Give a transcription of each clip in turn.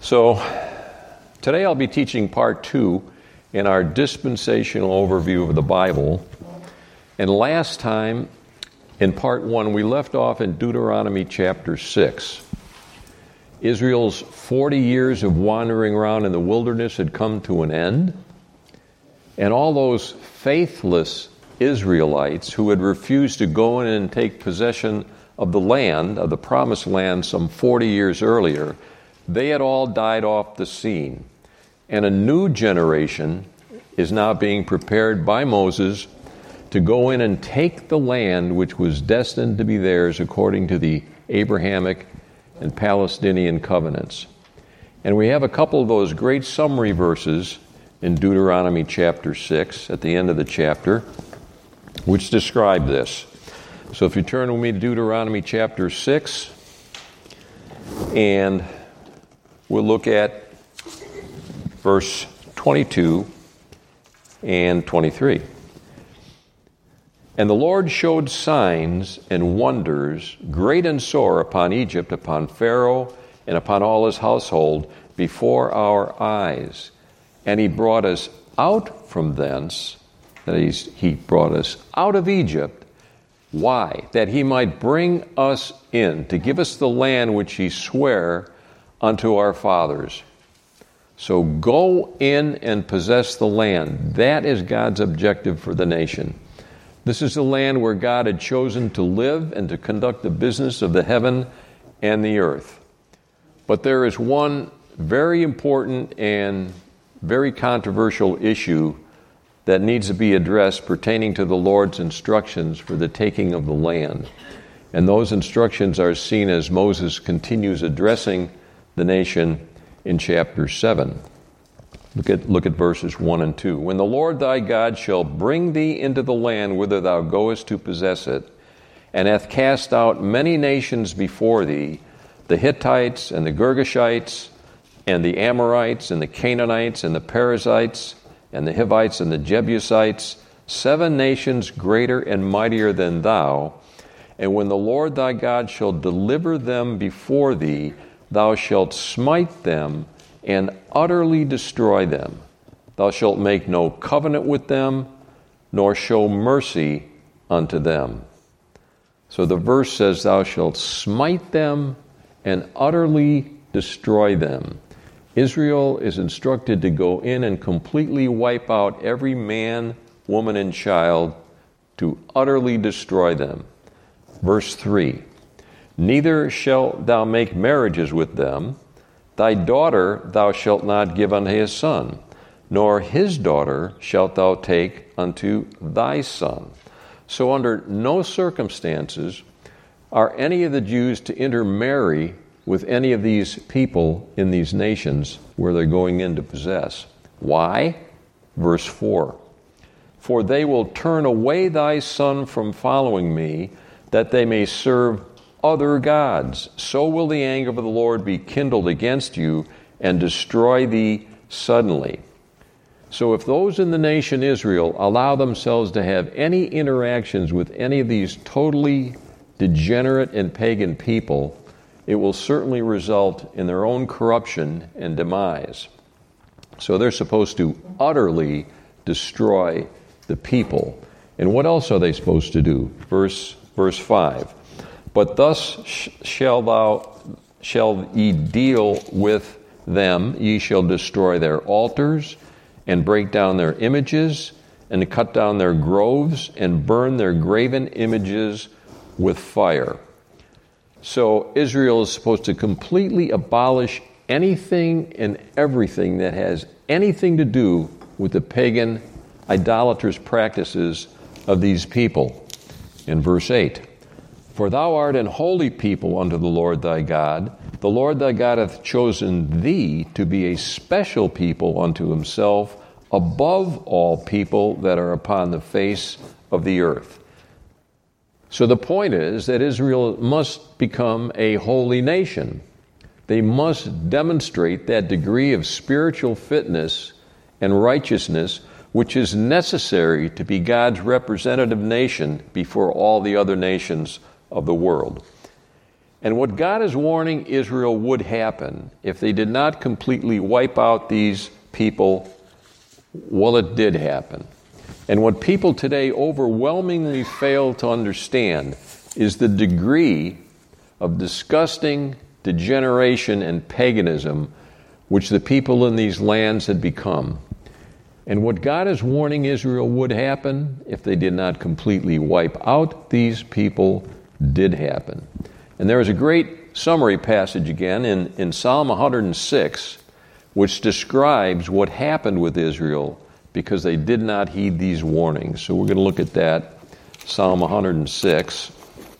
So today I'll be teaching part 2 in our dispensational overview of the Bible. And last time, in part 1, we left off in Deuteronomy chapter 6. Israel's 40 years of wandering around in the wilderness had come to an end. And all those faithless Israelites who had refused to go in and take possession of the land, of the promised land, some 40 years earlier, they had all died off the scene. And a new generation is now being prepared by Moses to go in and take the land which was destined to be theirs according to the Abrahamic and Palestinian covenants. And we have a couple of those great summary verses in Deuteronomy chapter 6 at the end of the chapter, which describe this. So if you turn with me to Deuteronomy chapter 6, and we'll look at verse 22 and 23. And the Lord showed signs and wonders, great and sore, upon Egypt, upon Pharaoh, and upon all his household, before our eyes. And he brought us out from thence, that is, he brought us out of Egypt. Why? That he might bring us in, to give us the land which he sware unto our fathers. So go in and possess the land. That is God's objective for the nation. This is the land where God had chosen to live and to conduct the business of the heaven and the earth. But there is one very important and very controversial issue that needs to be addressed pertaining to the Lord's instructions for the taking of the land. And those instructions are seen as Moses continues addressing the nation in chapter 7. Look at verses 1 and 2. When the Lord thy God shall bring thee into the land whither thou goest to possess it, and hath cast out many nations before thee, the Hittites and the Girgashites, and the Amorites and the Canaanites and the Perizzites, and the Hivites and the Jebusites, 7 nations greater and mightier than thou, and when the Lord thy God shall deliver them before thee, thou shalt smite them and utterly destroy them. Thou shalt make no covenant with them, nor show mercy unto them. So the verse says, thou shalt smite them and utterly destroy them. Israel is instructed to go in and completely wipe out every man, woman, and child, to utterly destroy them. Verse 3. Neither shalt thou make marriages with them. Thy daughter thou shalt not give unto his son, nor his daughter shalt thou take unto thy son. So under no circumstances are any of the Jews to intermarry with any of these people in these nations where they're going in to possess. Why? Verse 4. For they will turn away thy son from following me, that they may serve other gods. So will the anger of the Lord be kindled against you and destroy thee suddenly. So if those in the nation Israel allow themselves to have any interactions with any of these totally degenerate and pagan people, it will certainly result in their own corruption and demise. So they're supposed to utterly destroy the people. And what else are they supposed to do? Verse 5. But thus shall ye deal with them. Ye shall destroy their altars, and break down their images, and cut down their groves, and burn their graven images with fire. So Israel is supposed to completely abolish anything and everything that has anything to do with the pagan idolatrous practices of these people. In verse 8. For thou art an holy people unto the Lord thy God. The Lord thy God hath chosen thee to be a special people unto himself above all people that are upon the face of the earth. So the point is that Israel must become a holy nation. They must demonstrate that degree of spiritual fitness and righteousness which is necessary to be God's representative nation before all the other nations of the world. And what God is warning Israel would happen if they did not completely wipe out these people, well, it did happen. And what people today overwhelmingly fail to understand is the degree of disgusting degeneration and paganism which the people in these lands had become. And what God is warning Israel would happen if they did not completely wipe out these people did happen. And there is a great summary passage again in Psalm 106, which describes what happened with Israel because they did not heed these warnings. So we're going to look at that, Psalm 106.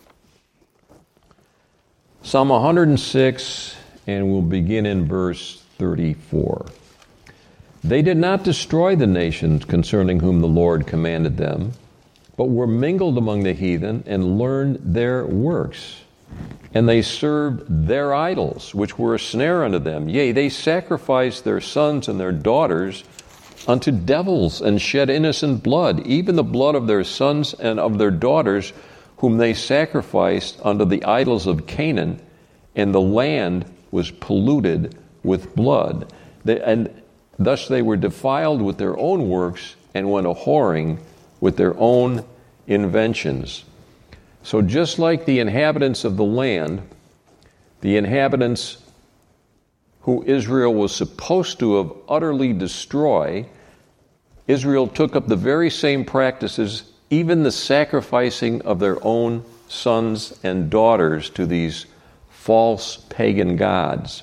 Psalm 106, and we'll begin in verse 34. They did not destroy the nations concerning whom the Lord commanded them, but were mingled among the heathen and learned their works. And they served their idols, which were a snare unto them. Yea, they sacrificed their sons and their daughters unto devils, and shed innocent blood, even the blood of their sons and of their daughters, whom they sacrificed unto the idols of Canaan, and the land was polluted with blood. And thus they were defiled with their own works, and went a-whoring with their own inventions. So just like the inhabitants of the land, the inhabitants who Israel was supposed to have utterly destroyed, Israel took up the very same practices, even the sacrificing of their own sons and daughters to these false pagan gods.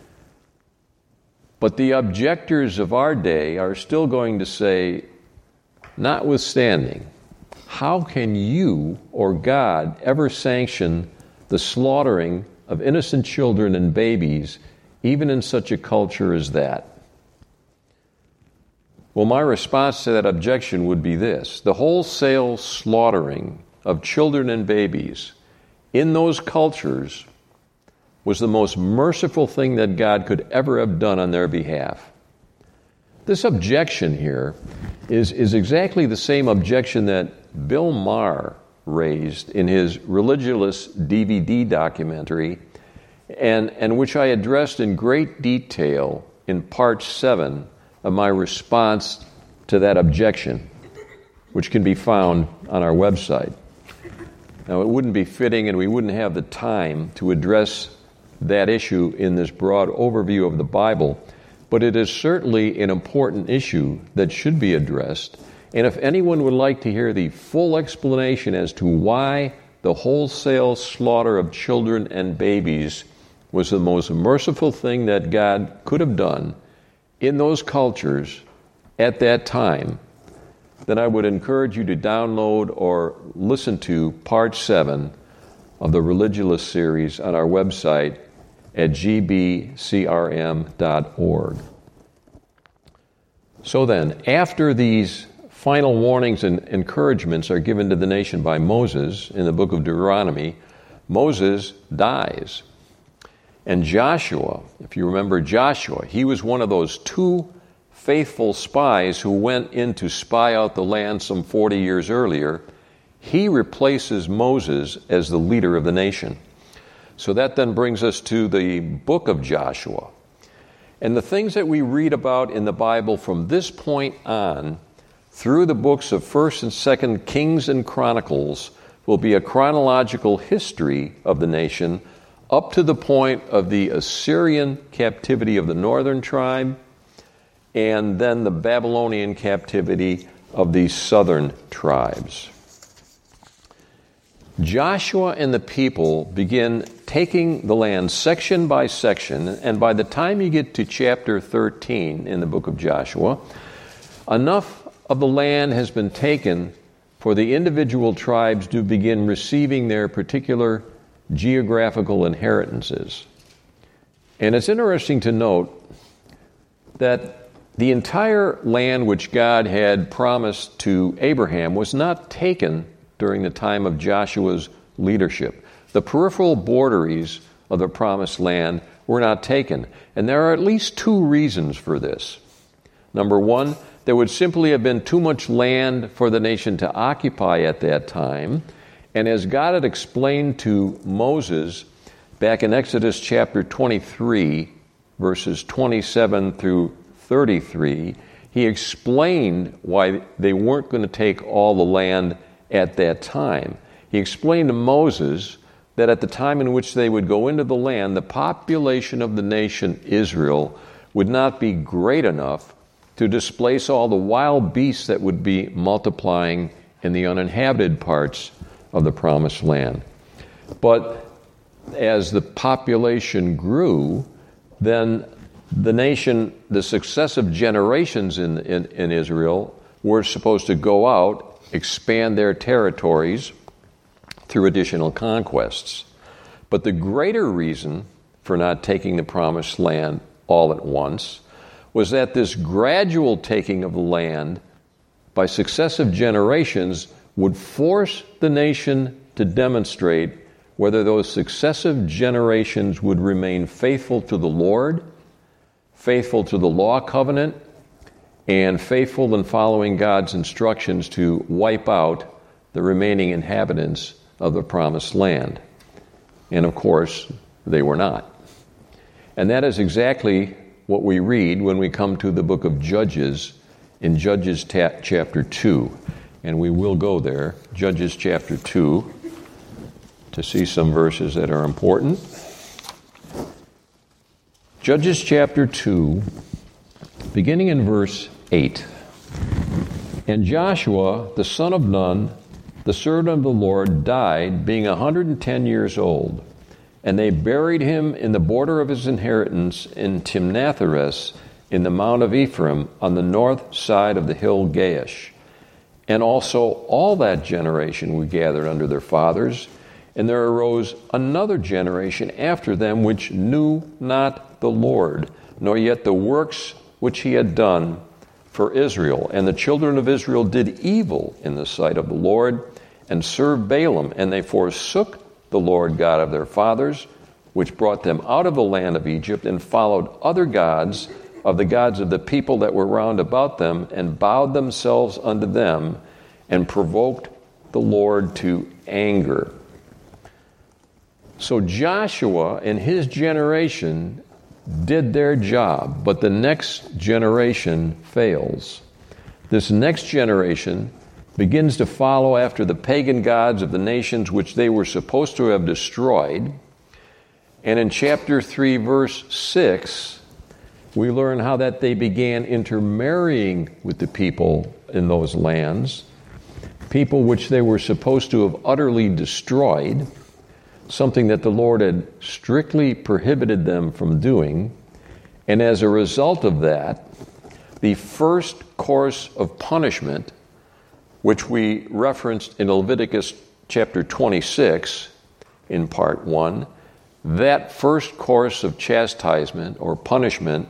But the objectors of our day are still going to say, notwithstanding, how can you or God ever sanction the slaughtering of innocent children and babies, even in such a culture as that? Well, my response to that objection would be this: the wholesale slaughtering of children and babies in those cultures was the most merciful thing that God could ever have done on their behalf. This objection here is exactly the same objection that Bill Maher raised in his Religious DVD documentary, and which I addressed in great detail in part 7 of my response to that objection, which can be found on our website. Now, it wouldn't be fitting, and we wouldn't have the time to address that issue in this broad overview of the Bible, but it is certainly an important issue that should be addressed. And if anyone would like to hear the full explanation as to why the wholesale slaughter of children and babies was the most merciful thing that God could have done in those cultures at that time, then I would encourage you to download or listen to part 7 of the Religulous series on our website at gbcrm.org. So then, after these final warnings and encouragements are given to the nation by Moses in the book of Deuteronomy, Moses dies. And Joshua, if you remember Joshua, he was one of those 2 faithful spies who went in to spy out the land some 40 years earlier. He replaces Moses as the leader of the nation. So that then brings us to the book of Joshua. And the things that we read about in the Bible from this point on, through the books of 1st and 2nd Kings and Chronicles, will be a chronological history of the nation up to the point of the Assyrian captivity of the northern tribe, and then the Babylonian captivity of the southern tribes. Joshua and the people begin taking the land section by section, and by the time you get to chapter 13 in the book of Joshua, enough of the land has been taken for the individual tribes to begin receiving their particular geographical inheritances. And it's interesting to note that the entire land which God had promised to Abraham was not taken during the time of Joshua's leadership. The peripheral borderies of the promised land were not taken. And there are at least 2 reasons for this. Number 1, there would simply have been too much land for the nation to occupy at that time. And as God had explained to Moses, back in Exodus chapter 23, verses 27 through 33, he explained why they weren't going to take all the land at that time. He explained to Moses that at the time in which they would go into the land, the population of the nation Israel would not be great enough to displace all the wild beasts that would be multiplying in the uninhabited parts of the promised land. But as the population grew, then the nation, the successive generations in Israel were supposed to go out, expand their territories through additional conquests. But the greater reason for not taking the promised land all at once was that this gradual taking of the land by successive generations would force the nation to demonstrate whether those successive generations would remain faithful to the Lord, faithful to the law covenant, and faithful in following God's instructions to wipe out the remaining inhabitants of the promised land. And of course, they were not. And that is exactly what we read when we come to the book of Judges in Judges chapter 2. And we will go there, Judges chapter 2, to see some verses that are important. Judges chapter 2, beginning in verse 8. And Joshua, the son of Nun, the servant of the Lord, died, being 110 years old. And they buried him in the border of his inheritance in Timnath-heres, in the mount of Ephraim, on the north side of the hill Gaash. And also all that generation were gathered under their fathers, and there arose another generation after them which knew not the Lord, nor yet the works which he had done for Israel. And the children of Israel did evil in the sight of the Lord, and served Balaam, and they forsook the Lord God of their fathers, which brought them out of the land of Egypt, and followed other gods of the gods of the people that were round about them, and bowed themselves unto them, and provoked the Lord to anger. So Joshua and his generation did their job, but the next generation fails. This next generation begins to follow after the pagan gods of the nations which they were supposed to have destroyed. And in chapter 3, verse 6, we learn how that they began intermarrying with the people in those lands, people which they were supposed to have utterly destroyed, something that the Lord had strictly prohibited them from doing. And as a result of that, the first course of punishment, which we referenced in Leviticus chapter 26 in part 1, that first course of chastisement or punishment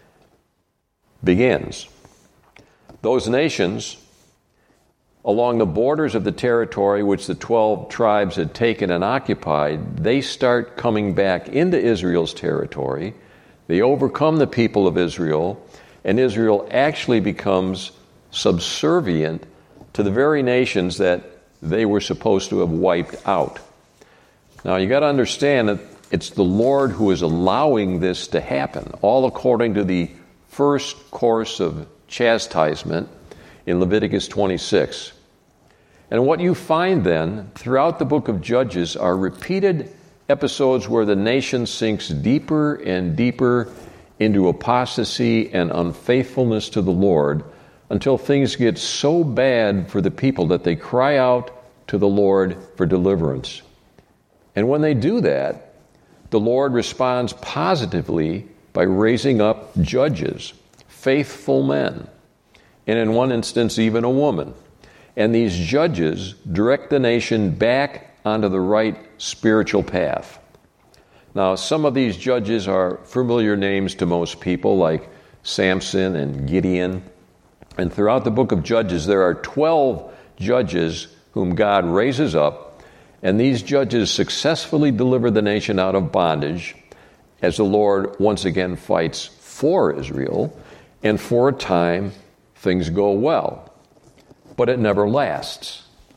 begins. Those nations along the borders of the territory which the 12 tribes had taken and occupied, they start coming back into Israel's territory. They overcome the people of Israel, and Israel actually becomes subservient to the very nations that they were supposed to have wiped out. Now, you got to understand that it's the Lord who is allowing this to happen, all according to the first course of chastisement in Leviticus 26. And what you find then throughout the book of Judges are repeated episodes where the nation sinks deeper and deeper into apostasy and unfaithfulness to the Lord until things get so bad for the people that they cry out to the Lord for deliverance. And when they do that, the Lord responds positively by raising up judges, faithful men, and in one instance, even a woman. And these judges direct the nation back onto the right spiritual path. Now, some of these judges are familiar names to most people, like Samson and Gideon. And throughout the book of Judges, there are 12 judges whom God raises up, and these judges successfully deliver the nation out of bondage as the Lord once again fights for Israel, and for a time, things go well. But it never lasts.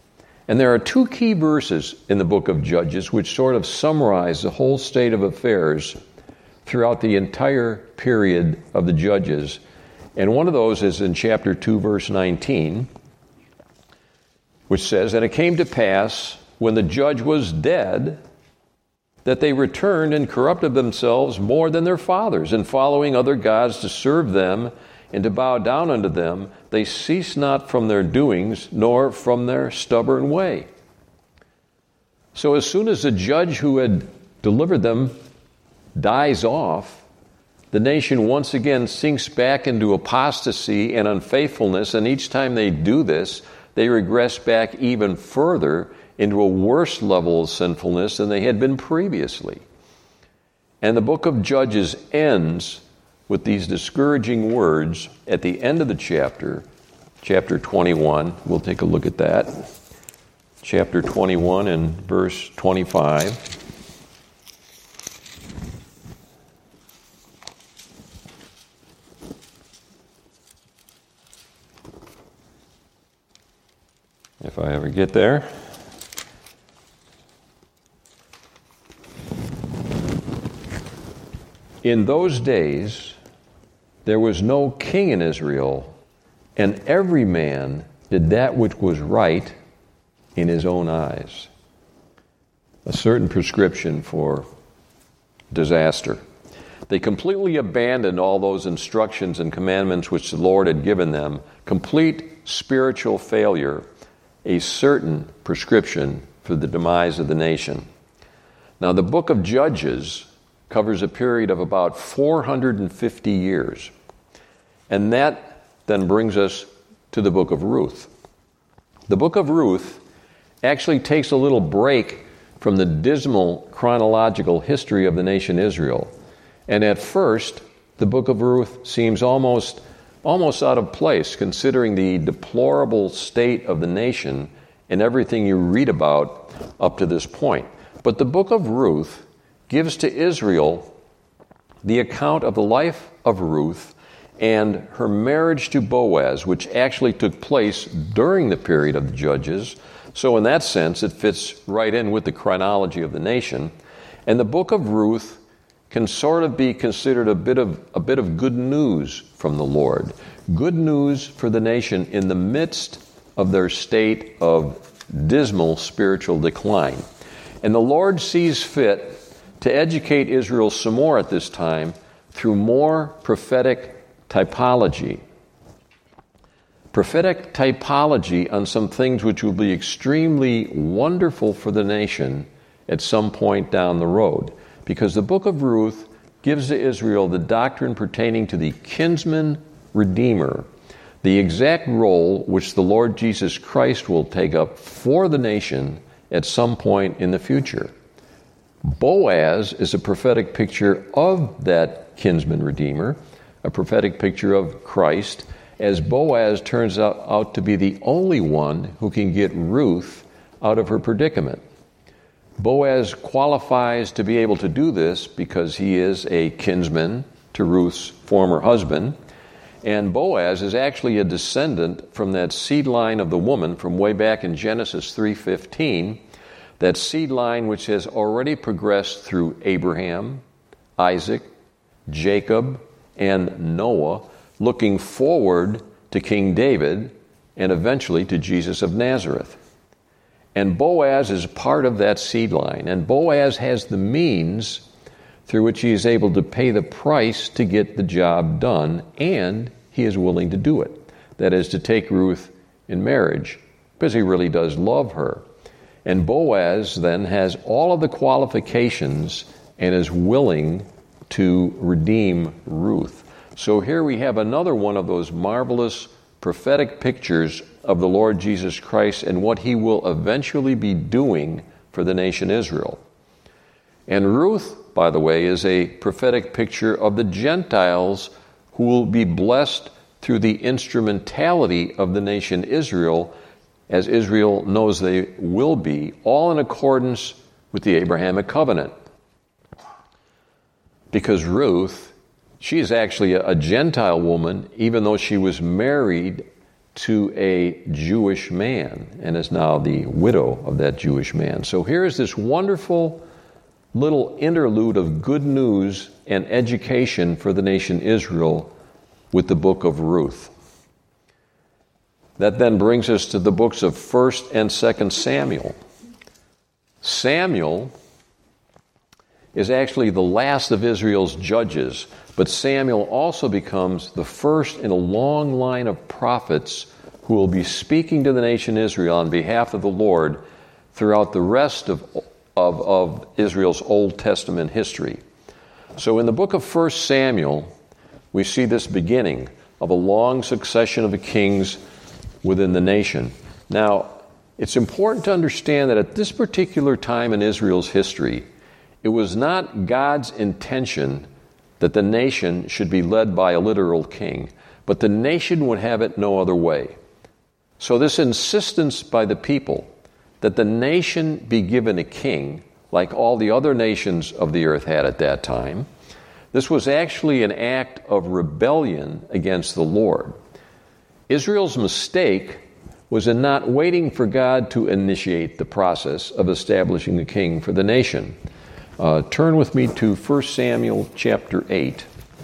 And there are two key verses in the book of Judges which sort of summarize the whole state of affairs throughout the entire period of the Judges. And one of those is in chapter 2, verse 19, which says, "And it came to pass, when the judge was dead, that they returned and corrupted themselves more than their fathers, and following other gods to serve them and to bow down unto them, they ceased not from their doings, nor from their stubborn way." So as soon as the judge who had delivered them dies off, the nation once again sinks back into apostasy and unfaithfulness, and each time they do this, they regress back even further into a worse level of sinfulness than they had been previously. And the book of Judges ends with these discouraging words at the end of the chapter 21. We'll take a look at that. Chapter 21 and verse 25. If I ever get there. "In those days there was no king in Israel, and every man did that which was right in his own eyes." A certain prescription for disaster. They completely abandoned all those instructions and commandments which the Lord had given them. Complete spiritual failure, a certain prescription for the demise of the nation. Now, the book of Judges covers a period of about 450 years. And that then brings us to the book of Ruth. The book of Ruth actually takes a little break from the dismal chronological history of the nation Israel. And at first, the book of Ruth seems almost out of place, considering the deplorable state of the nation and everything you read about up to this point. But the book of Ruth gives to Israel the account of the life of Ruth and her marriage to Boaz, which actually took place during the period of the Judges. So in that sense, it fits right in with the chronology of the nation. And the book of Ruth can sort of be considered a bit of good news from the Lord. Good news for the nation in the midst of their state of dismal spiritual decline. And the Lord sees fit to educate Israel some more at this time through more prophetic typology. Prophetic typology on some things which will be extremely wonderful for the nation at some point down the road. Because the book of Ruth gives to Israel the doctrine pertaining to the kinsman redeemer, the exact role which the Lord Jesus Christ will take up for the nation at some point in the future. Boaz is a prophetic picture of that kinsman redeemer, a prophetic picture of Christ, as Boaz turns out to be the only one who can get Ruth out of her predicament. Boaz qualifies to be able to do this because he is a kinsman to Ruth's former husband, and Boaz is actually a descendant from that seed line of the woman from way back in Genesis 3:15, that seed line which has already progressed through Abraham, Isaac, Jacob, and Noah, looking forward to King David and eventually to Jesus of Nazareth. And Boaz is part of that seed line, and Boaz has the means through which he is able to pay the price to get the job done, and he is willing to do it. That is, to take Ruth in marriage, because he really does love her. And Boaz then has all of the qualifications and is willing to redeem Ruth. So here we have another one of those marvelous prophetic pictures of the Lord Jesus Christ and what he will eventually be doing for the nation Israel. And Ruth, by the way, is a prophetic picture of the Gentiles who will be blessed through the instrumentality of the nation Israel, as Israel knows they will be, all in accordance with the Abrahamic covenant. Because Ruth, she is actually a Gentile woman, even though she was married to a Jewish man and is now the widow of that Jewish man. So here is this wonderful little interlude of good news and education for the nation Israel with the book of Ruth. That then brings us to the books of 1st and 2nd Samuel. Samuel is actually the last of Israel's judges, but Samuel also becomes the first in a long line of prophets who will be speaking to the nation Israel on behalf of the Lord throughout the rest of Israel's Old Testament history. So in the book of 1 Samuel, we see this beginning of a long succession of kings within the nation. Now, it's important to understand that at this particular time in Israel's history, it was not God's intention that the nation should be led by a literal king, but the nation would have it no other way. So this insistence by the people that the nation be given a king, like all the other nations of the earth had at that time, this was actually an act of rebellion against the Lord. Israel's mistake was in not waiting for God to initiate the process of establishing a king for the nation. Turn with me to 1 Samuel chapter 8.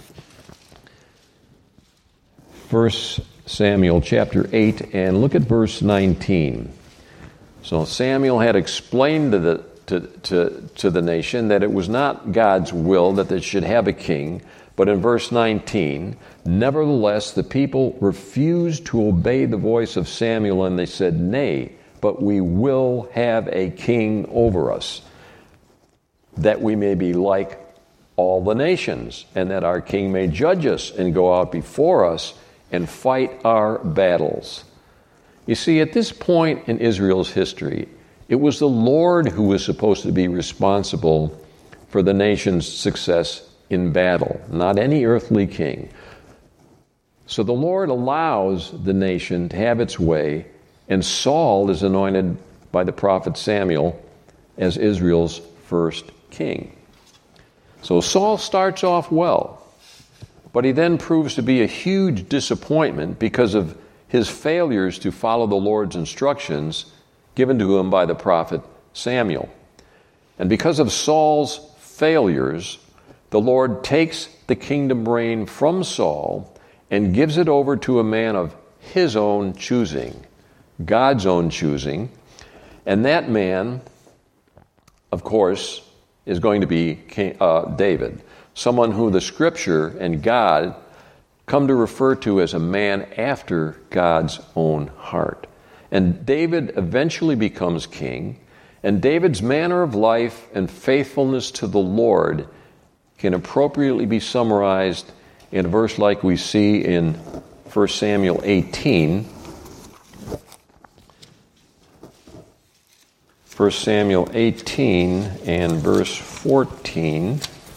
1 Samuel chapter 8, and look at verse 19. So Samuel had explained to the nation that it was not God's will that they should have a king, but in verse 19, nevertheless the people refused to obey the voice of Samuel, and they said, "Nay, but we will have a king over us, that we may be like all the nations, and that our king may judge us and go out before us and fight our battles." You see, at this point in Israel's history, it was the Lord who was supposed to be responsible for the nation's success in battle, not any earthly king. So the Lord allows the nation to have its way, and Saul is anointed by the prophet Samuel as Israel's first king. So Saul starts off well, but he then proves to be a huge disappointment because of his failures to follow the Lord's instructions given to him by the prophet Samuel. And because of Saul's failures, the Lord takes the kingdom reign from Saul and gives it over to a man of his own choosing, God's own choosing. And that man, of course, is going to be David, someone who the Scripture and God come to refer to as a man after God's own heart. And David eventually becomes king, and David's manner of life and faithfulness to the Lord can appropriately be summarized in a verse like we see in 1 Samuel 18. 1 Samuel 18 and verse 14,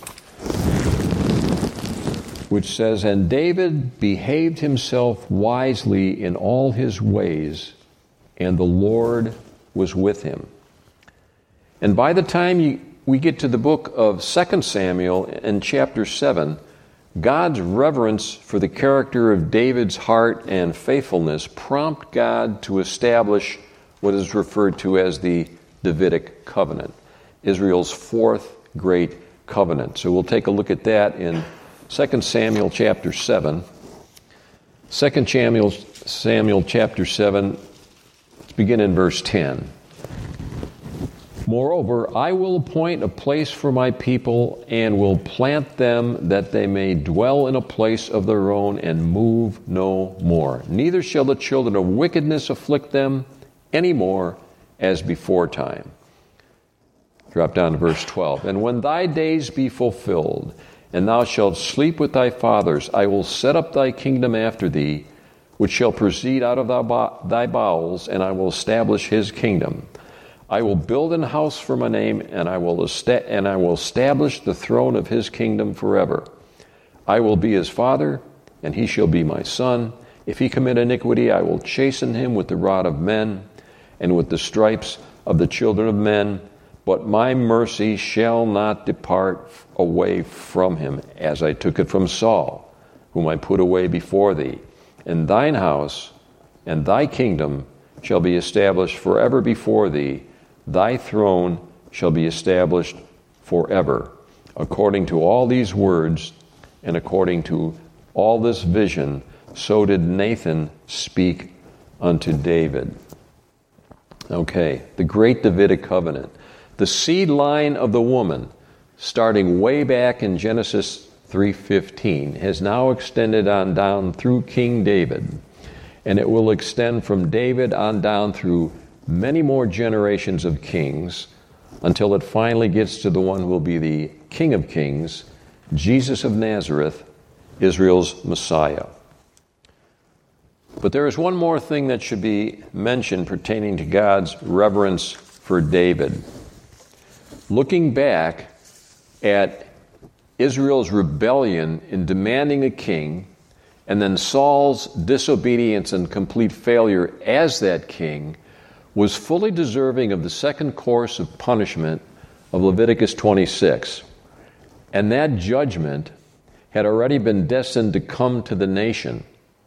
which says, "And David behaved himself wisely in all his ways, and the Lord was with him." And by the time we get to the book of 2 Samuel in chapter 7, God's reverence for the character of David's heart and faithfulness prompt God to establish what is referred to as the Davidic covenant, Israel's fourth great covenant. So we'll take a look at that in 2 Samuel chapter 7. 2 Samuel chapter 7, let's begin in verse 10. "Moreover, I will appoint a place for my people, and will plant them, that they may dwell in a place of their own, and move no more. Neither shall the children of wickedness afflict them any more as before time." Drop down to verse 12. "And when thy days be fulfilled, and thou shalt sleep with thy fathers, I will set up thy kingdom after thee, which shall proceed out of thy bowels, and I will establish his kingdom. I will build an house for my name, and I will establish the throne of his kingdom forever. I will be his father, and he shall be my son. If he commit iniquity, I will chasten him with the rod of men, and with the stripes of the children of men. But my mercy shall not depart away from him, as I took it from Saul, whom I put away before thee. And thine house, and thy kingdom shall be established forever before thee. Thy throne shall be established forever. According to all these words and according to all this vision, so did Nathan speak unto David. Okay, the great Davidic covenant. The seed line of the woman, starting way back in Genesis 3:15, has now extended on down through King David. And it will extend from David on down through many more generations of kings until it finally gets to the one who will be the King of Kings, Jesus of Nazareth, Israel's Messiah. But there is one more thing that should be mentioned pertaining to God's reverence for David. Looking back at Israel's rebellion in demanding a king, and then Saul's disobedience and complete failure as that king, was fully deserving of the second course of punishment of Leviticus 26. And that judgment had already been destined to come to the nation.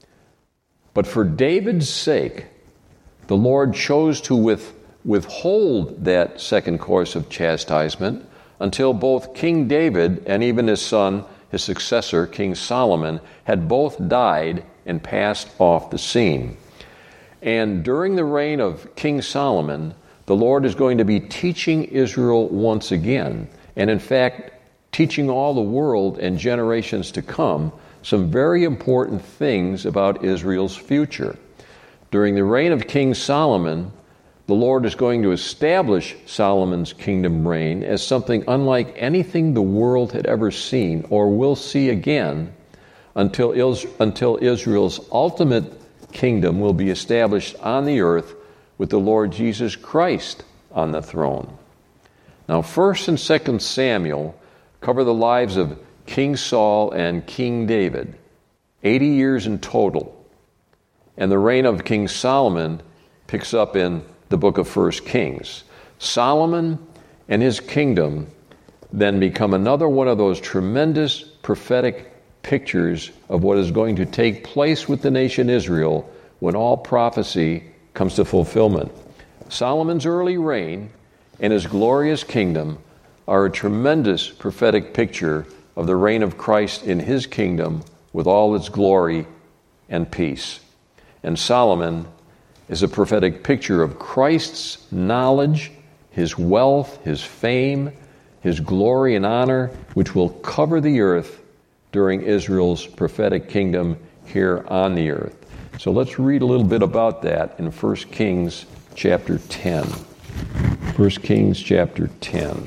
But for David's sake, the Lord chose to withhold that second course of chastisement until both King David and even his son, his successor, King Solomon, had both died and passed off the scene. And during the reign of King Solomon, the Lord is going to be teaching Israel once again, and in fact, teaching all the world and generations to come some very important things about Israel's future. During the reign of King Solomon, the Lord is going to establish Solomon's kingdom reign as something unlike anything the world had ever seen or will see again until Israel's ultimate kingdom will be established on the earth with the Lord Jesus Christ on the throne. Now, 1 and 2 Samuel cover the lives of King Saul and King David, 80 years in total. And the reign of King Solomon picks up in the book of 1 Kings. Solomon and his kingdom then become another one of those tremendous prophetic pictures of what is going to take place with the nation Israel when all prophecy comes to fulfillment. Solomon's early reign and his glorious kingdom are a tremendous prophetic picture of the reign of Christ in his kingdom with all its glory and peace. And Solomon is a prophetic picture of Christ's knowledge, his wealth, his fame, his glory and honor, which will cover the earth during Israel's prophetic kingdom here on the earth. So let's read a little bit about that in 1 Kings chapter 10. 1 Kings chapter 10.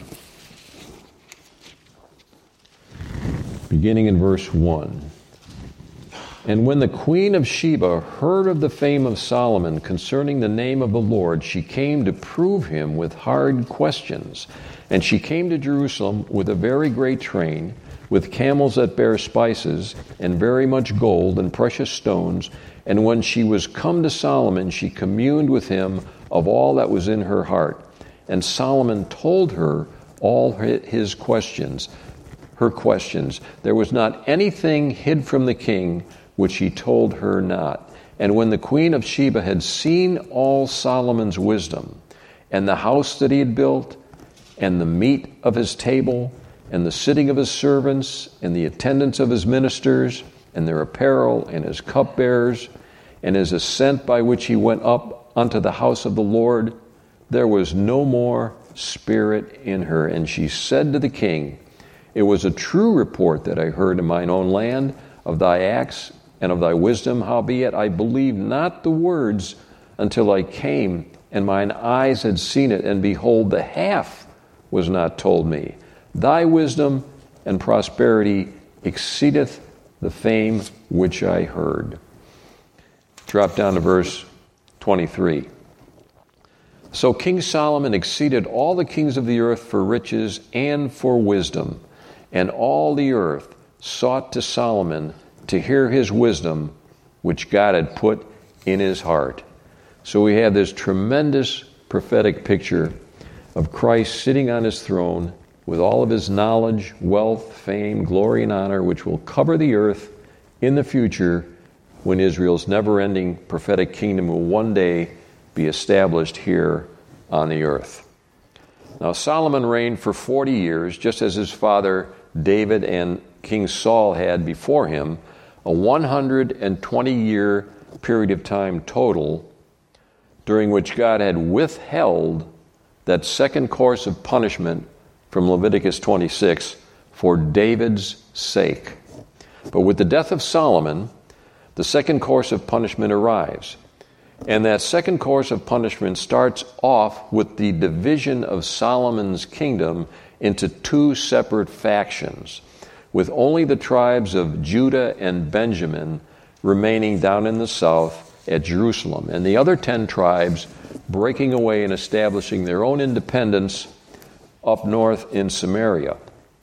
Beginning in verse 1. And when the queen of Sheba heard of the fame of Solomon concerning the name of the Lord, she came to prove him with hard questions. And she came to Jerusalem with a very great train, with camels that bear spices, and very much gold and precious stones. And when she was come to Solomon, she communed with him of all that was in her heart. And Solomon told her all his questions, her questions. There was not anything hid from the king which he told her not. And when the queen of Sheba had seen all Solomon's wisdom, and the house that he had built, and the meat of his table, and the sitting of his servants, and the attendance of his ministers, and their apparel, and his cupbearers, and his ascent by which he went up unto the house of the Lord, there was no more spirit in her. And she said to the king, It was a true report that I heard in mine own land of thy acts and of thy wisdom, howbeit I believed not the words until I came, and mine eyes had seen it, and behold, the half was not told me. Thy wisdom and prosperity exceedeth the fame which I heard. Drop down to verse 23. So King Solomon exceeded all the kings of the earth for riches and for wisdom, and all the earth sought to Solomon to hear his wisdom, which God had put in his heart. So we have this tremendous prophetic picture of Christ sitting on his throne with all of his knowledge, wealth, fame, glory, and honor, which will cover the earth in the future when Israel's never-ending prophetic kingdom will one day be established here on the earth. Now, Solomon reigned for 40 years, just as his father David and King Saul had before him, a 120-year period of time total, during which God had withheld that second course of punishment from Leviticus 26 for David's sake. But with the death of Solomon, the second course of punishment arrives. And that second course of punishment starts off with the division of Solomon's kingdom into two separate factions, with only the tribes of Judah and Benjamin remaining down in the south at Jerusalem, and the other 10 tribes breaking away and establishing their own independence up north in Samaria.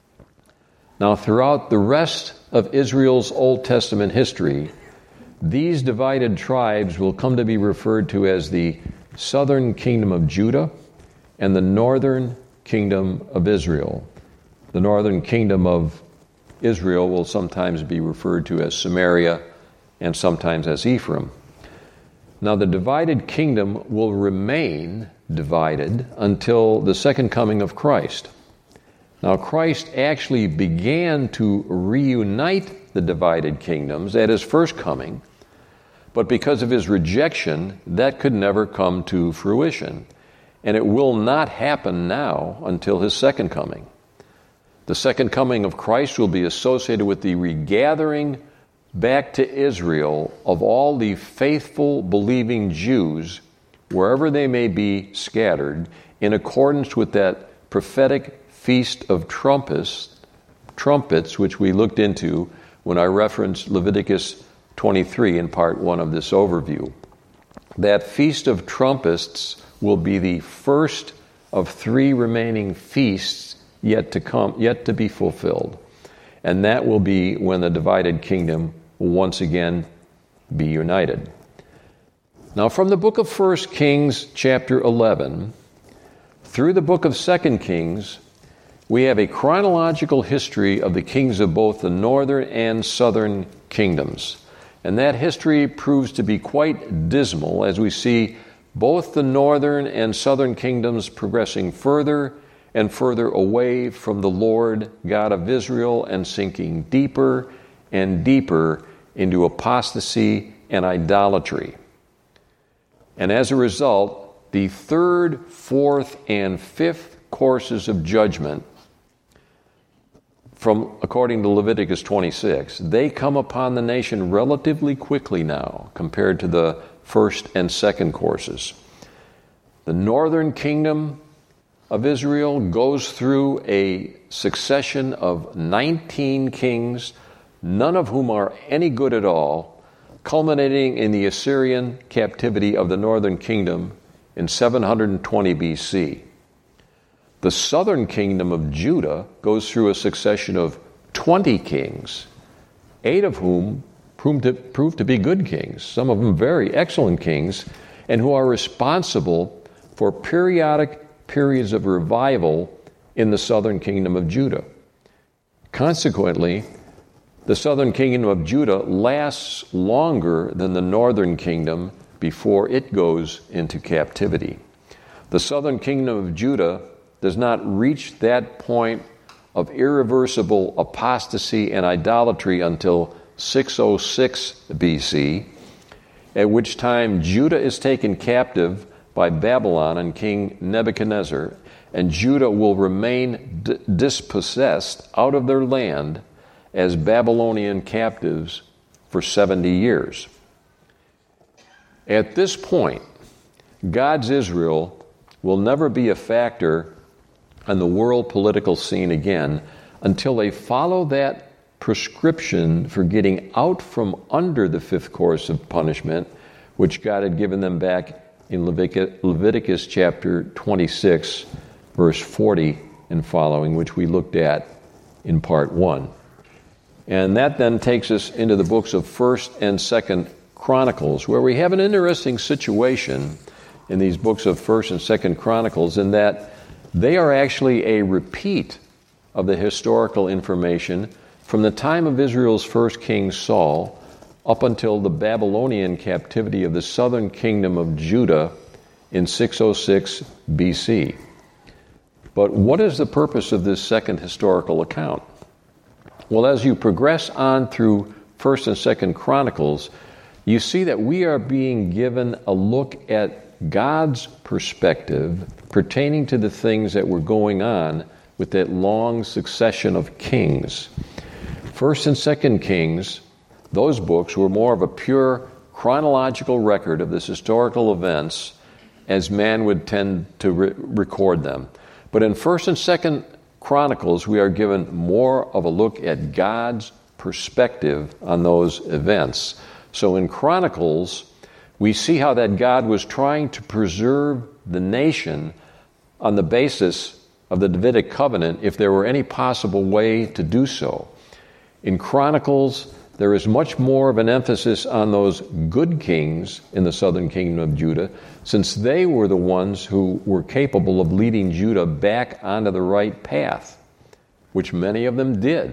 Now, throughout the rest of Israel's Old Testament history, these divided tribes will come to be referred to as the southern kingdom of Judah and the northern kingdom of Israel. The northern kingdom of Israel will sometimes be referred to as Samaria and sometimes as Ephraim. Now, the divided kingdom will remain divided until the second coming of Christ. Now, Christ actually began to reunite the divided kingdoms at his first coming, but because of his rejection, that could never come to fruition, and it will not happen now until his second coming. The second coming of Christ will be associated with the regathering back to Israel of all the faithful, believing Jews, wherever they may be scattered, in accordance with that prophetic Feast of Trumpets, which we looked into when I referenced Leviticus 23 in part 1 of this overview. That Feast of Trumpets will be the first of 3 remaining feasts yet to come, yet to be fulfilled. And that will be when the divided kingdom will once again be united. Now, from the book of 1 Kings, chapter 11, through the book of 2 Kings, we have a chronological history of the kings of both the northern and southern kingdoms. And that history proves to be quite dismal as we see both the northern and southern kingdoms progressing further and further away from the Lord God of Israel and sinking deeper and deeper into apostasy and idolatry. And as a result, the third, fourth, and fifth courses of judgment according to Leviticus 26, they come upon the nation relatively quickly now compared to the first and second courses. The northern kingdom of Israel goes through a succession of 19 kings, none of whom are any good at all, culminating in the Assyrian captivity of the northern kingdom in 720 BC. The southern kingdom of Judah goes through a succession of 20 kings, 8 of whom proved to be good kings, some of them very excellent kings, and who are responsible for periodic periods of revival in the southern kingdom of Judah. Consequently, the southern kingdom of Judah lasts longer than the northern kingdom before it goes into captivity. The southern kingdom of Judah does not reach that point of irreversible apostasy and idolatry until 606 BC, at which time Judah is taken captive by Babylon and King Nebuchadnezzar, and Judah will remain dispossessed out of their land as Babylonian captives for 70 years. At this point, God's Israel will never be a factor on the world political scene again until they follow that prescription for getting out from under the fifth course of punishment, which God had given them back in Leviticus chapter 26, verse 40 and following, which we looked at in part 1. And that then takes us into the books of 1st and 2nd Chronicles, where we have an interesting situation in these books of 1st and 2nd Chronicles in that they are actually a repeat of the historical information from the time of Israel's first king Saul up until the Babylonian captivity of the southern kingdom of Judah in 606 BC. But what is the purpose of this second historical account? Well, as you progress on through 1st and 2nd Chronicles, you see that we are being given a look at God's perspective pertaining to the things that were going on with that long succession of kings. 1st and 2nd Kings, those books were more of a pure chronological record of this historical events as man would tend to record them. But in 1st and 2nd Chronicles, we are given more of a look at God's perspective on those events. So in Chronicles, we see how that God was trying to preserve the nation on the basis of the Davidic covenant if there were any possible way to do so. In Chronicles, there is much more of an emphasis on those good kings in the southern kingdom of Judah, since they were the ones who were capable of leading Judah back onto the right path, which many of them did,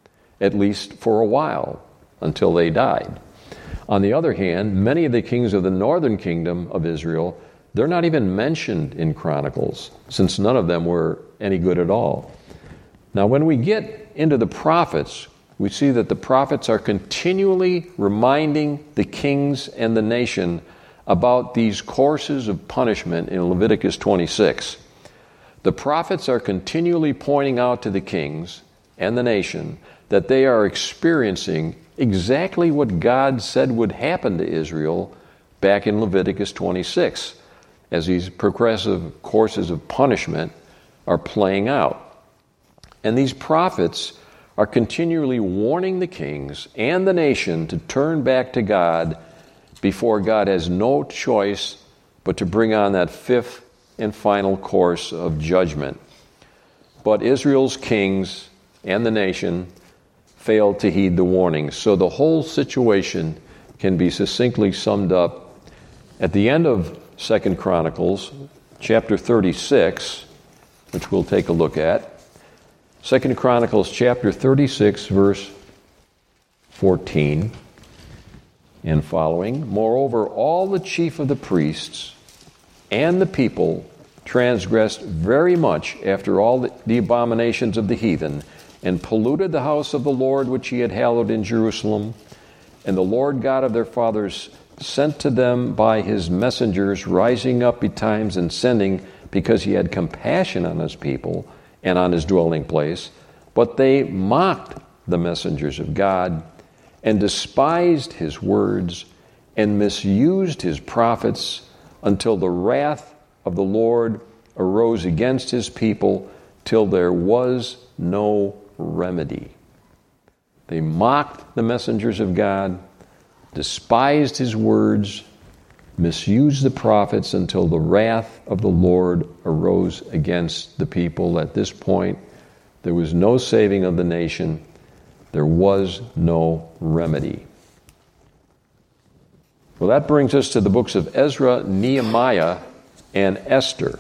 at least for a while, until they died. On the other hand, many of the kings of the northern kingdom of Israel, they're not even mentioned in Chronicles, since none of them were any good at all. Now, when we get into the prophets, we see that the prophets are continually reminding the kings and the nation about these courses of punishment in Leviticus 26. The prophets are continually pointing out to the kings and the nation that they are experiencing exactly what God said would happen to Israel back in Leviticus 26, as these progressive courses of punishment are playing out. And these prophets are continually warning the kings and the nation to turn back to God before God has no choice but to bring on that fifth and final course of judgment. But Israel's kings and the nation failed to heed the warnings. So the whole situation can be succinctly summed up at the end of 2 Chronicles, chapter 36, which we'll take a look at. 2 Chronicles chapter 36, verse 14 and following. Moreover, all the chief of the priests and the people transgressed very much after all the abominations of the heathen, and polluted the house of the Lord which he had hallowed in Jerusalem. And the Lord God of their fathers sent to them by his messengers, rising up betimes and sending, because he had compassion on his people and on his dwelling place. But they mocked the messengers of God, and despised his words, and misused his prophets, until the wrath of the Lord arose against his people, till there was no remedy. They mocked the messengers of God, despised his words, misused the prophets, until the wrath of the Lord arose against the people. At this point, there was no saving of the nation. There was no remedy. Well, that brings us to the books of Ezra, Nehemiah, and Esther.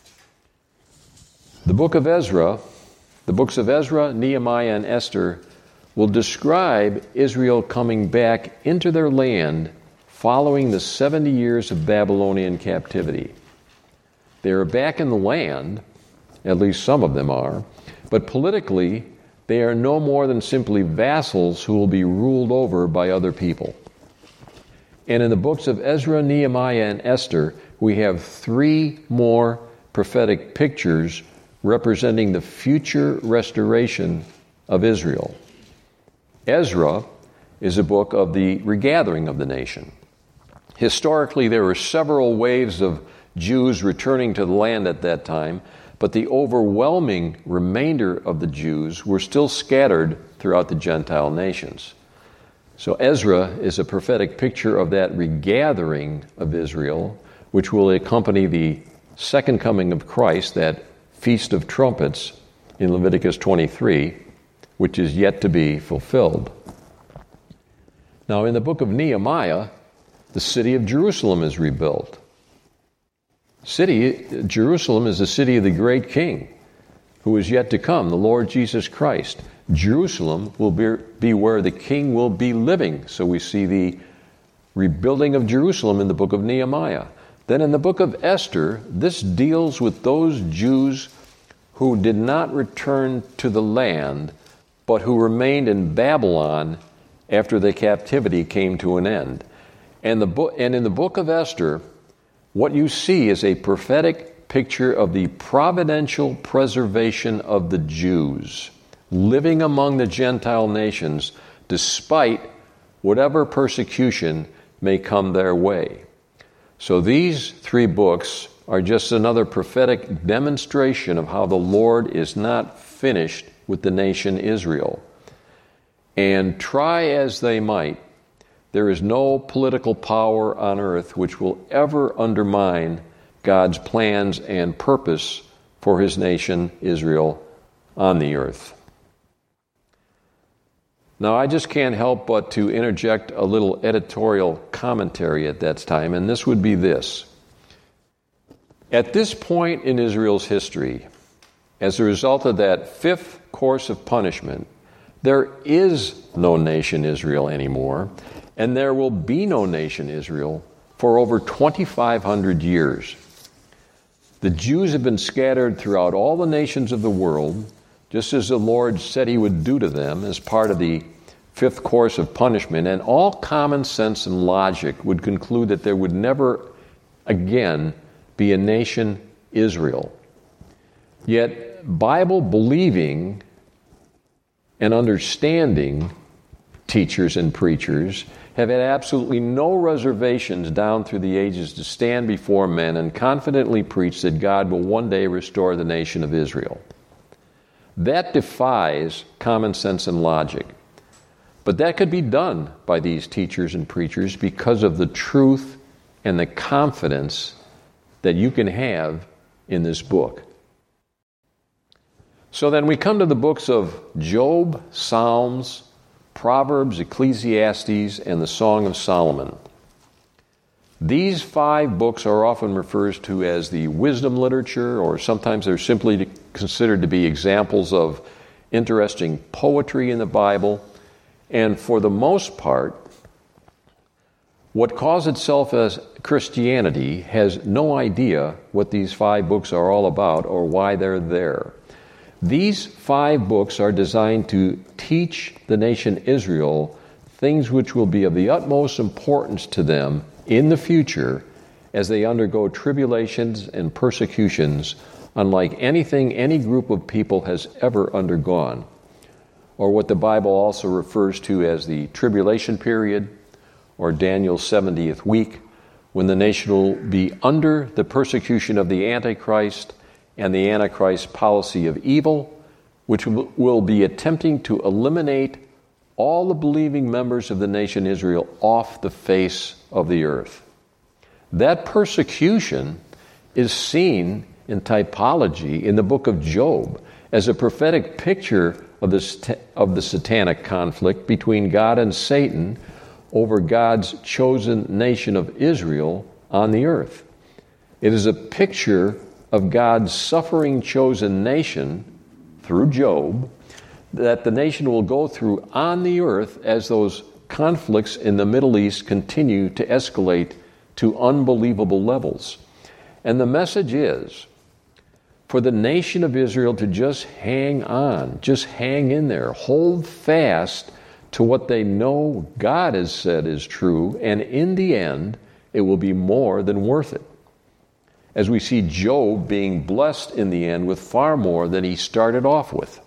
The books of Ezra, Nehemiah, and Esther will describe Israel coming back into their land following the 70 years of Babylonian captivity. They are back in the land, at least some of them are, but politically they are no more than simply vassals who will be ruled over by other people. And in the books of Ezra, Nehemiah, and Esther, we have three more prophetic pictures representing the future restoration of Israel. Ezra is a book of the regathering of the nation. Historically, there were several waves of Jews returning to the land at that time, but the overwhelming remainder of the Jews were still scattered throughout the Gentile nations. So Ezra is a prophetic picture of that regathering of Israel, which will accompany the second coming of Christ, that Feast of Trumpets in Leviticus 23, which is yet to be fulfilled. Now, in the book of Nehemiah, the city of Jerusalem is rebuilt. Jerusalem is the city of the great king. who is yet to come, the Lord Jesus Christ. Jerusalem will be where the king will be living. So we see the rebuilding of Jerusalem in the book of Nehemiah. Then in the book of Esther, this deals with those Jews who did not return to the land, but who remained in Babylon after the captivity came to an end. And in the book of Esther, what you see is a prophetic picture of the providential preservation of the Jews living among the Gentile nations despite whatever persecution may come their way. So these three books are just another prophetic demonstration of how the Lord is not finished with the nation Israel. And try as they might, there is no political power on earth which will ever undermine God's plans and purpose for his nation Israel on the earth. Now, I just can't help but to interject a little editorial commentary at that time, and this would be this. At this point in Israel's history, as a result of that fifth course of punishment, there is no nation Israel anymore, and there will be no nation Israel for over 2,500 years. The Jews have been scattered throughout all the nations of the world, just as the Lord said he would do to them as part of the fifth course of punishment, and all common sense and logic would conclude that there would never again be a nation Israel. Yet, Bible-believing and understanding teachers and preachers have had absolutely no reservations down through the ages to stand before men and confidently preach that God will one day restore the nation of Israel. That defies common sense and logic. But that could be done by these teachers and preachers because of the truth and the confidence that you can have in this book. So then we come to the books of Job, Psalms, Proverbs, Ecclesiastes, and the Song of Solomon. These 5 books are often referred to as the wisdom literature, or sometimes they're simply considered to be examples of interesting poetry in the Bible. And for the most part, what calls itself as Christianity has no idea what these 5 books are all about or why they're there. These 5 books are designed to teach the nation Israel things which will be of the utmost importance to them in the future as they undergo tribulations and persecutions unlike anything any group of people has ever undergone, or what the Bible also refers to as the tribulation period, or Daniel's 70th week, when the nation will be under the persecution of the Antichrist and the Antichrist policy of evil, which will be attempting to eliminate all the believing members of the nation Israel off the face of the earth. That persecution is seen in typology in the book of Job as a prophetic picture of the satanic conflict between God and Satan over God's chosen nation of Israel on the earth. It is a picture of God's suffering chosen nation through Job that the nation will go through on the earth as those conflicts in the Middle East continue to escalate to unbelievable levels. And the message is for the nation of Israel to just hang on, just hang in there, hold fast to what they know God has said is true, and in the end, it will be more than worth it. As we see Job being blessed in the end with far more than he started off with.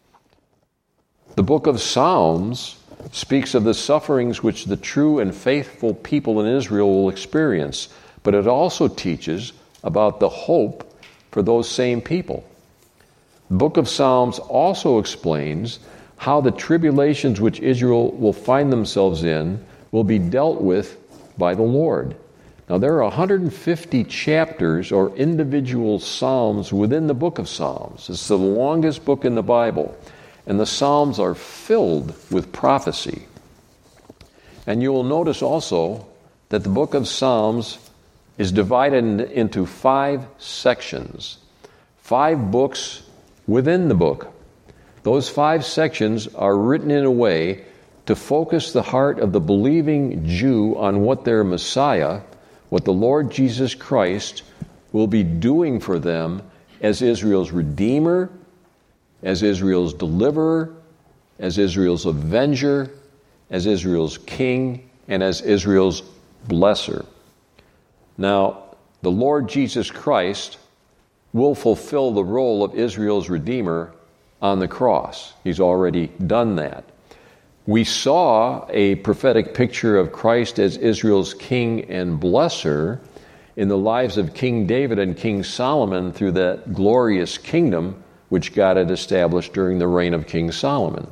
The book of Psalms speaks of the sufferings which the true and faithful people in Israel will experience, but it also teaches about the hope for those same people. The book of Psalms also explains how the tribulations which Israel will find themselves in will be dealt with by the Lord. Now, there are 150 chapters or individual psalms within the book of Psalms. It's the longest book in the Bible, and the Psalms are filled with prophecy. And you will notice also that the book of Psalms is divided into 5 sections, 5 books within the book. Those 5 sections are written in a way to focus the heart of the believing Jew on what their Messiah, what the Lord Jesus Christ will be doing for them as Israel's Redeemer, as Israel's Deliverer, as Israel's Avenger, as Israel's King, and as Israel's Blesser. Now, the Lord Jesus Christ will fulfill the role of Israel's Redeemer on the cross. He's already done that. We saw a prophetic picture of Christ as Israel's King and Blesser in the lives of King David and King Solomon through that glorious kingdom which God had established during the reign of King Solomon.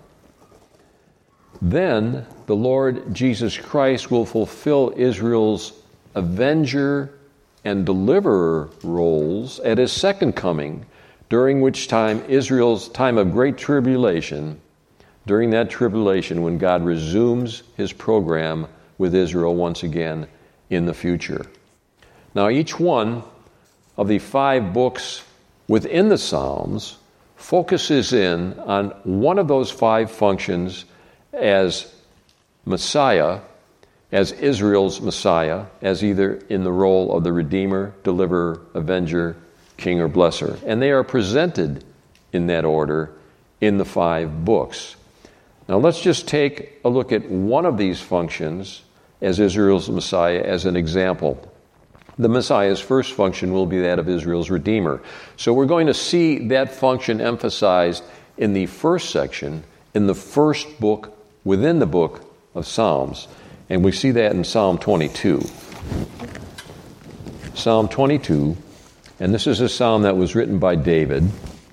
Then the Lord Jesus Christ will fulfill Israel's Avenger and Deliverer roles at His second coming, during which time Israel's time of great tribulation, during that tribulation when God resumes His program with Israel once again in the future. Now, each one of the 5 books within the Psalms focuses in on one of those 5 functions as Messiah, as Israel's Messiah, as either in the role of the Redeemer, Deliverer, Avenger, King, or Blesser. And they are presented in that order in the 5 books. Now let's just take a look at one of these functions as Israel's Messiah as an example. The Messiah's first function will be that of Israel's Redeemer. So we're going to see that function emphasized in the first section, in the first book within the book of Psalms. And we see that in Psalm 22. Psalm 22, and this is a psalm that was written by David.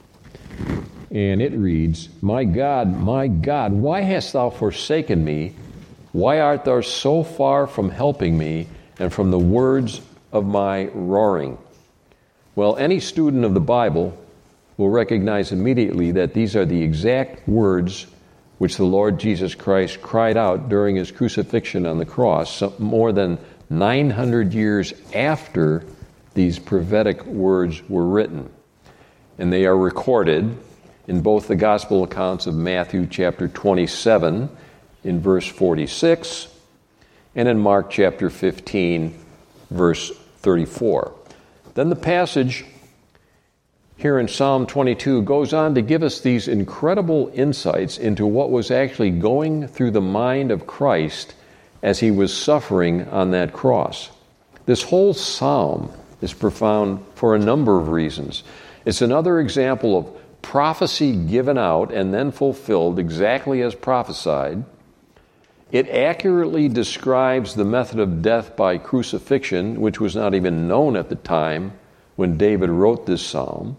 And it reads, my God, why hast thou forsaken me? Why art thou so far from helping me and from the words of my roaring?" Well, any student of the Bible will recognize immediately that these are the exact words which the Lord Jesus Christ cried out during His crucifixion on the cross, more than 900 years after these prophetic words were written. And they are recorded in both the gospel accounts of Matthew chapter 27 in verse 46 and in Mark chapter 15 verse 34. Then the passage here in Psalm 22 goes on to give us these incredible insights into what was actually going through the mind of Christ as He was suffering on that cross. This whole psalm is profound for a number of reasons. It's another example of prophecy given out and then fulfilled exactly as prophesied. It accurately describes the method of death by crucifixion, which was not even known at the time when David wrote this psalm.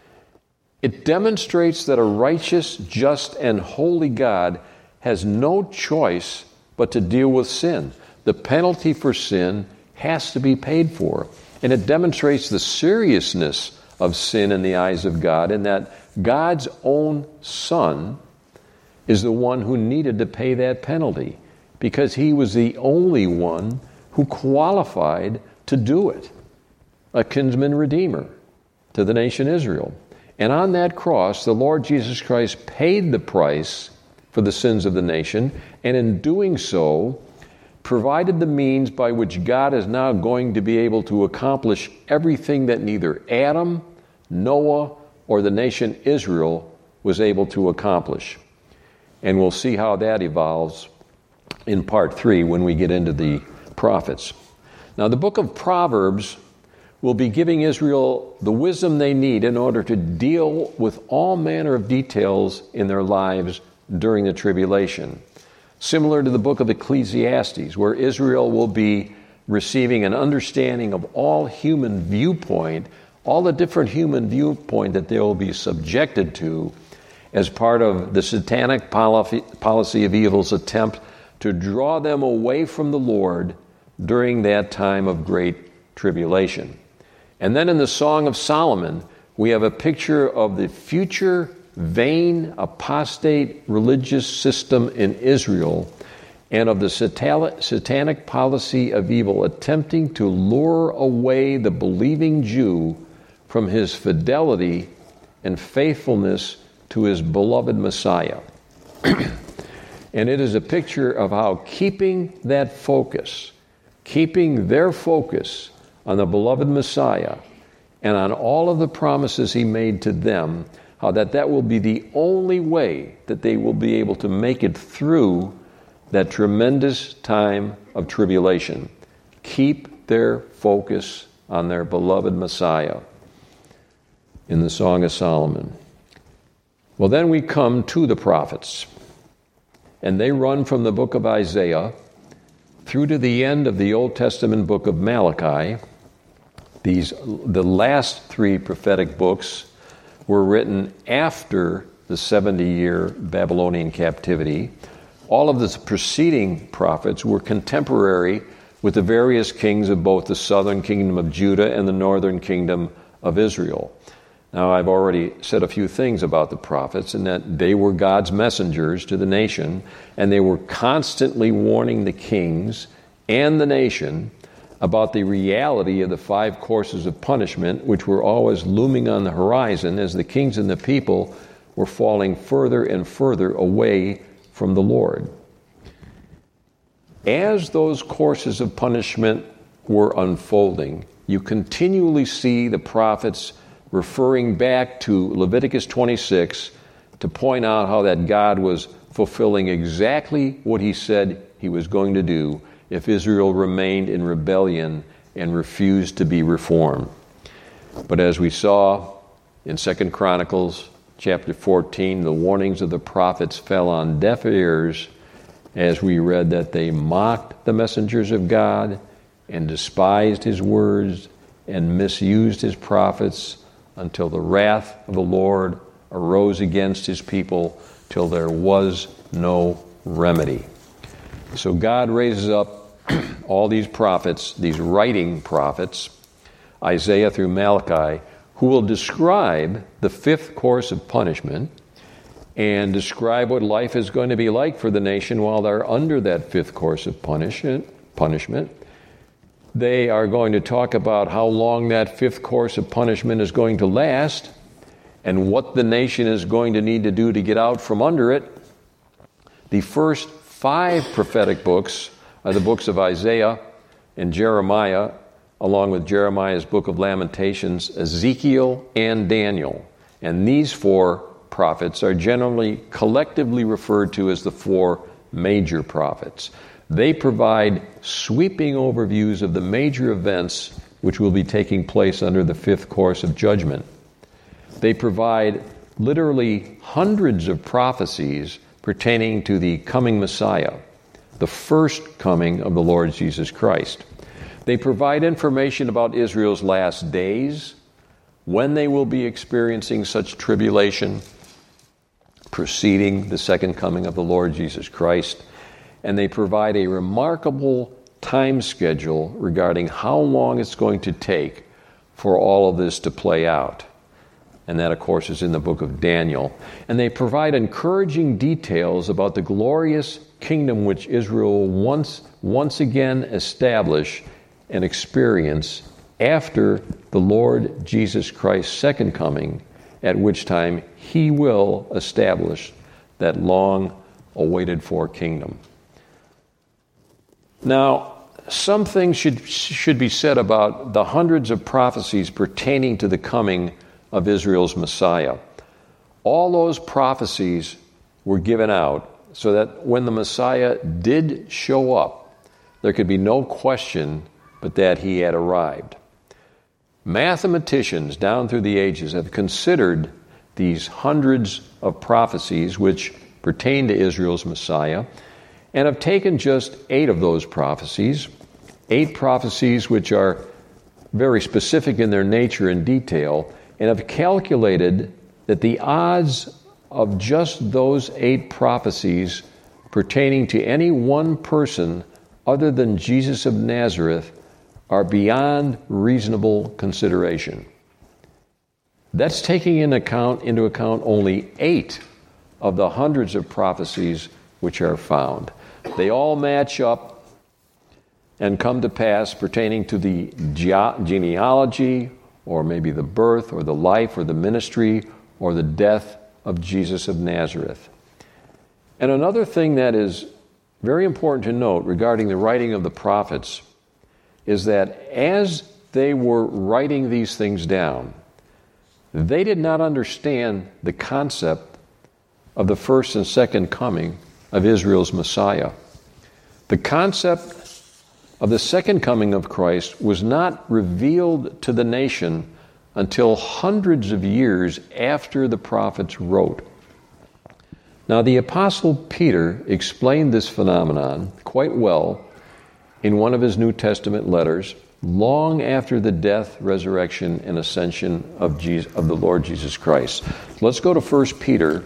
It demonstrates that a righteous, just, and holy God has no choice but to deal with sin. The penalty for sin has to be paid for. And it demonstrates the seriousness of sin in the eyes of God, and that God's own Son is the one who needed to pay that penalty because He was the only one who qualified to do it, a kinsman redeemer to the nation Israel. And on that cross, the Lord Jesus Christ paid the price for the sins of the nation, and in doing so, provided the means by which God is now going to be able to accomplish everything that neither Adam, Noah, or the nation Israel was able to accomplish. And we'll see how that evolves in part 3 when we get into the prophets. Now, the book of Proverbs will be giving Israel the wisdom they need in order to deal with all manner of details in their lives during the tribulation. Similar to the book of Ecclesiastes, where Israel will be receiving an understanding of all human viewpoint, all the different human viewpoint that they will be subjected to as part of the satanic policy of evil's attempt to draw them away from the Lord during that time of great tribulation. And then in the Song of Solomon, we have a picture of the future vain, apostate religious system in Israel and of the satanic policy of evil attempting to lure away the believing Jew from his fidelity and faithfulness to his beloved Messiah. And it is a picture of how keeping that focus, keeping their focus on the beloved Messiah and on all of the promises he made to them, how that will be the only way that they will be able to make it through that tremendous time of tribulation. Keep their focus on their beloved Messiah in the Song of Solomon. Well, then we come to the prophets, and they run from the book of Isaiah through to the end of the Old Testament book of Malachi. The last three prophetic books were written after the 70-year Babylonian captivity. All of the preceding prophets were contemporary with the various kings of both the southern kingdom of Judah and the northern kingdom of Israel. Now, I've already said a few things about the prophets, and that they were God's messengers to the nation, and they were constantly warning the kings and the nation about the reality of the 5 courses of punishment, which were always looming on the horizon as the kings and the people were falling further and further away from the Lord. As those courses of punishment were unfolding, you continually see the prophets referring back to Leviticus 26 to point out how that God was fulfilling exactly what he said he was going to do if Israel remained in rebellion and refused to be reformed. But as we saw in 2 Chronicles chapter 14, the warnings of the prophets fell on deaf ears as we read that they mocked the messengers of God and despised his words and misused his prophets until the wrath of the Lord arose against his people till there was no remedy. So God raises up all these prophets, these writing prophets, Isaiah through Malachi, who will describe the 5th course of punishment and describe what life is going to be like for the nation while they're under that 5th course of punishment. They are going to talk about how long that 5th course of punishment is going to last and what the nation is going to need to do to get out from under it. The first 5 prophetic books are the books of Isaiah and Jeremiah, along with Jeremiah's book of Lamentations, Ezekiel, and Daniel. And these 4 prophets are generally collectively referred to as the 4 major prophets. They provide sweeping overviews of the major events which will be taking place under the 5th course of judgment. They provide literally hundreds of prophecies pertaining to the coming Messiah, the first coming of the Lord Jesus Christ. They provide information about Israel's last days, when they will be experiencing such tribulation preceding the second coming of the Lord Jesus Christ. And they provide a remarkable time schedule regarding how long it's going to take for all of this to play out. And that, of course, is in the book of Daniel. And they provide encouraging details about the glorious kingdom which Israel once again establish and experience after the Lord Jesus Christ's second coming, at which time he will establish that long awaited for kingdom. Now, some things should be said about the hundreds of prophecies pertaining to the coming of Israel's Messiah. All those prophecies were given out so that when the Messiah did show up, there could be no question but that he had arrived. Mathematicians down through the ages have considered these hundreds of prophecies which pertain to Israel's Messiah and have taken just 8 of those prophecies, 8 prophecies which are very specific in their nature and detail, and have calculated that the odds of just those 8 prophecies pertaining to any one person other than Jesus of Nazareth are beyond reasonable consideration. That's taking into account only 8 of the hundreds of prophecies which are found. They all match up and come to pass pertaining to the genealogy, or maybe the birth, or the life, or the ministry, or the death of Jesus of Nazareth. And another thing that is very important to note regarding the writing of the prophets is that as they were writing these things down, they did not understand the concept of the first and second coming of Israel's Messiah. The concept of the second coming of Christ was not revealed to the nation until hundreds of years after the prophets wrote. Now, the Apostle Peter explained this phenomenon quite well in one of his New Testament letters, long after the death, resurrection, and ascension of the Lord Jesus Christ. Let's go to 1 Peter.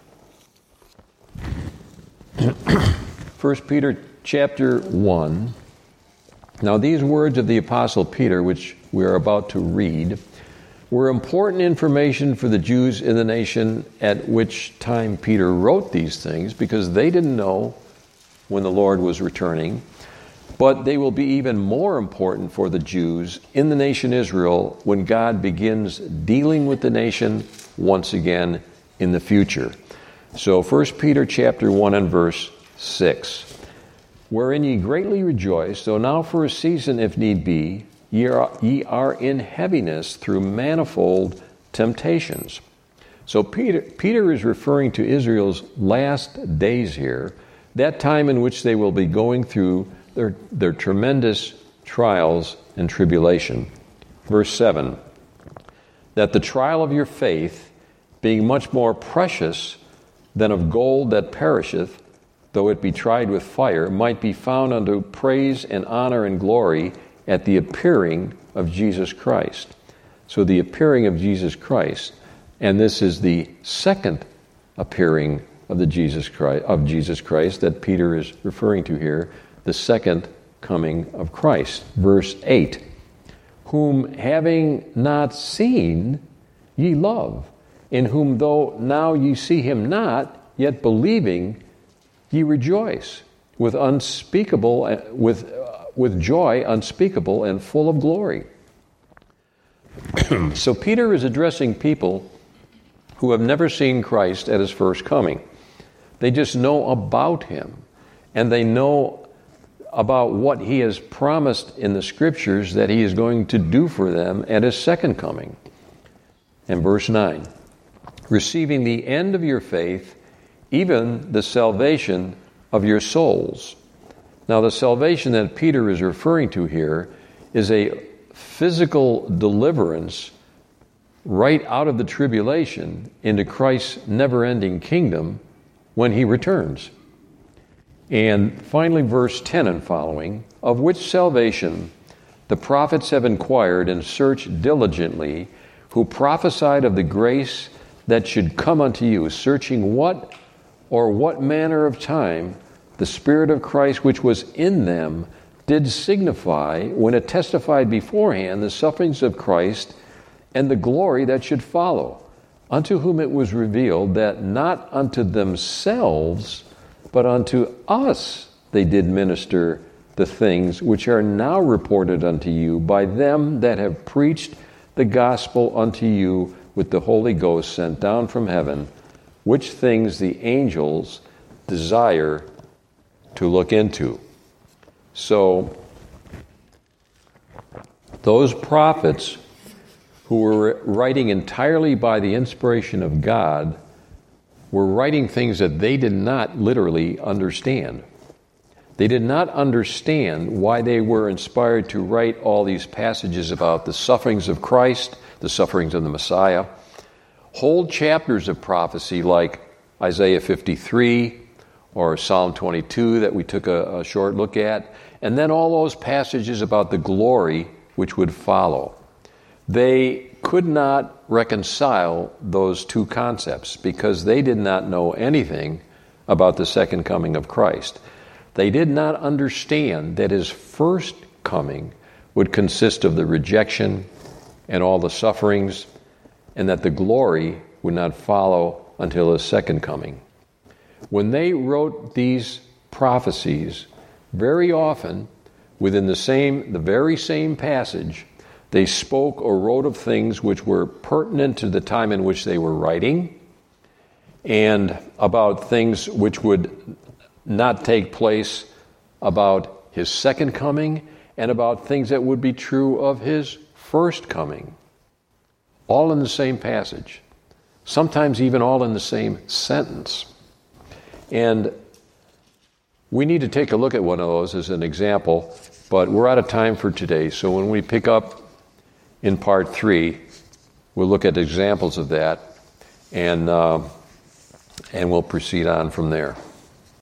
1 Peter chapter 1. Now, these words of the Apostle Peter, which we are about to read, were important information for the Jews in the nation at which time Peter wrote these things, because they didn't know when the Lord was returning. But they will be even more important for the Jews in the nation Israel when God begins dealing with the nation once again in the future. So 1 Peter chapter 1 and verse 6. Wherein ye greatly rejoice, though now for a season, if need be, ye are in heaviness through manifold temptations. So Peter is referring to Israel's last days here, that time in which they will be going through their tremendous trials and tribulation. Verse 7, that the trial of your faith, being much more precious than of gold that perisheth, though it be tried with fire, might be found unto praise and honor and glory at the appearing of Jesus Christ. So the appearing of Jesus Christ, and this is the second appearing of Jesus Christ that Peter is referring to here, the second coming of Christ. Verse 8, whom having not seen ye love, in whom though now ye see him not, yet believing ye rejoice with joy unspeakable and full of glory. So Peter is addressing people who have never seen Christ at his first coming. They just know about him, and they know about what he has promised in the scriptures that he is going to do for them at his second coming. And verse 9, receiving the end of your faith, even the salvation of your souls. Now, the salvation that Peter is referring to here is a physical deliverance right out of the tribulation into Christ's never-ending kingdom when he returns. And finally, verse 10 and following, of which salvation the prophets have inquired and searched diligently, who prophesied of the grace that should come unto you, searching what manner of time the Spirit of Christ which was in them did signify when it testified beforehand the sufferings of Christ and the glory that should follow, unto whom it was revealed that not unto themselves, but unto us they did minister the things which are now reported unto you by them that have preached the gospel unto you with the Holy Ghost sent down from heaven, which things the angels desire to look into. So, those prophets who were writing entirely by the inspiration of God were writing things that they did not literally understand. They did not understand why they were inspired to write all these passages about the sufferings of Christ, the sufferings of the Messiah. Whole chapters of prophecy like Isaiah 53 or Psalm 22 that we took a short look at, and then all those passages about the glory which would follow. They could not reconcile those two concepts because they did not know anything about the second coming of Christ. They did not understand that his first coming would consist of the rejection and all the sufferings, and that the glory would not follow until his second coming. When they wrote these prophecies, very often within the very same passage, They spoke or wrote of things which were pertinent to the time in which they were writing, and about things which would not take place about his second coming, and about things that would be true of his first coming. All in the same passage. Sometimes even all in the same sentence. And we need to take a look at one of those as an example, but we're out of time for today. So when we pick up in part 3, we'll look at examples of that, and we'll proceed on from there.